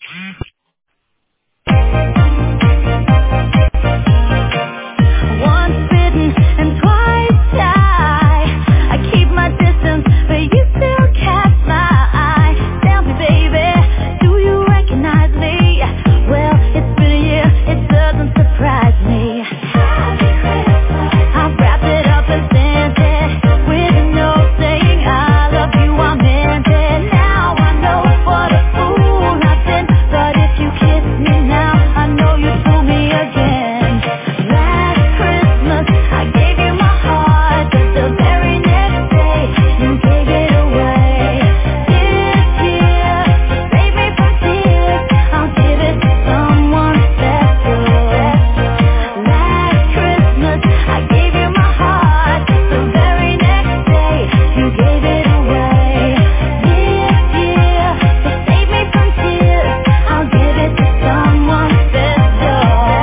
Once bitten and twice shy. I keep my distance, but you still catch my eye. Tell me, baby, do you recognize me? Well, it's been a year, it doesn't surprise me. I wrapped it up and sent it with a note saying I love you, I meant it. Now I know what a fool I've been, but if you kiss me now, I know you fool me again. Last Christmas, I gave you my heart, but the very next day, you gave it away. This year, to save me from tears, I'll give it to someone special. Last Christmas, I gave you my heart, the very next day, you gave it away. This year, to save me from tears, I'll give it to someone special.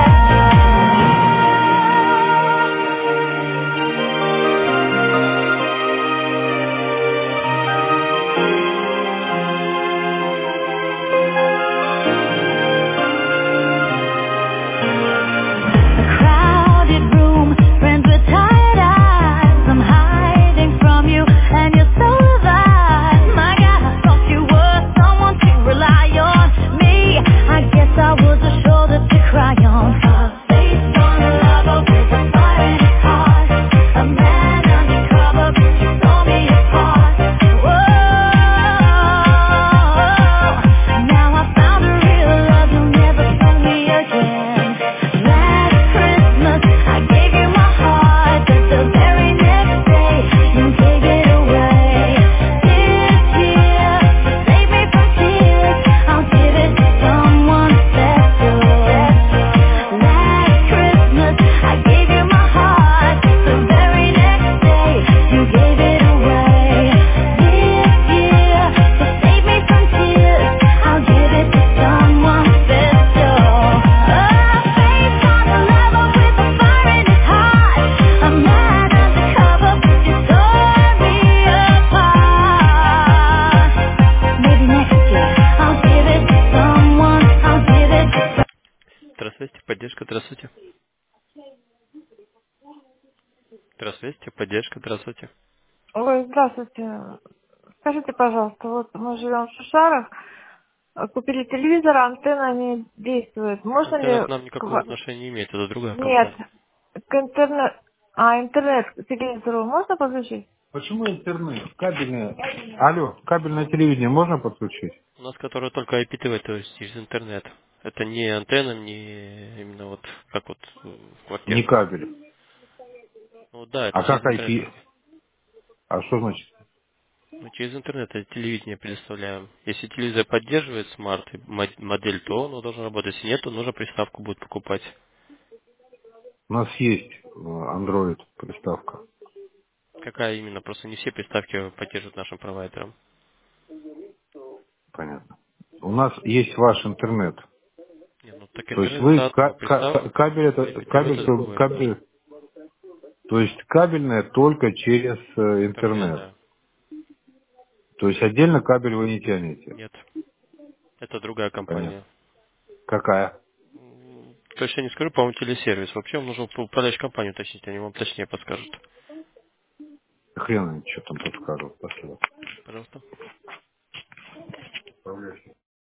A crowded room, friends with tired eyes. I'm hiding from you, and you're so alive. My God, I thought you were someone to rely on. Me, I guess I was a shoulder to cry on. Based on love with a fire in his heart, a man undercover, you tore me apart. Whoa, now I found a real love, you'll never fool me again. Last Christmas, I gave you my heart, but the very next day, you gave it away. This year, to save me from tears, I'll give it to someone special. Last Christmas, I gave you my heart, the very next day, you gave it away. This year, to save me from tears, I'll give it to someone special. Based on the love with a fire in his heart, a man undercover, you tore me apart. Maybe next year, I'll give it to someone, I'll give it to Здравствуйте, поддержка, здравствуйте. Здравствуйте, поддержка, здравствуйте. Ой, здравствуйте. Скажите, пожалуйста, вот мы живем в Шушарах, купили телевизор, а антенна не действует. Можно Антенна ли к нам никакого отношения не имеет, это другая Нет, компания. к интернет к телевизору можно подключить? Почему интернет? Кабельное. Алло, кабельное телевидение можно подключить? У нас которая только IPTV, то есть через интернет. Это не антенна, не именно вот как вот в Не квартирах. кабель. Ну да, это А через как интернет IP? только. А что значит? Мы через интернет это телевидение предоставляем. Если телевизор поддерживает смарт модель, то он должен работать. Если нет, то нужно приставку будет покупать. У нас есть Android приставка. Какая именно? Просто не все приставки поддерживают нашим провайдерам. Понятно. У нас есть ваш интернет. Не, ну так То есть интернет вы это одно, кабель а это IPTV это другое. кабель, то есть кабельное только через Интернет, интернет. да. То есть отдельно кабель вы не тянете. Нет, это другая Понятно. компания. Какая? Точно не скажу, по-моему, телесервис. Вообще вам нужно управляющую компанию уточнить, они вам точнее подскажут. Хрен они что там подскажут. Спасибо. Пожалуйста.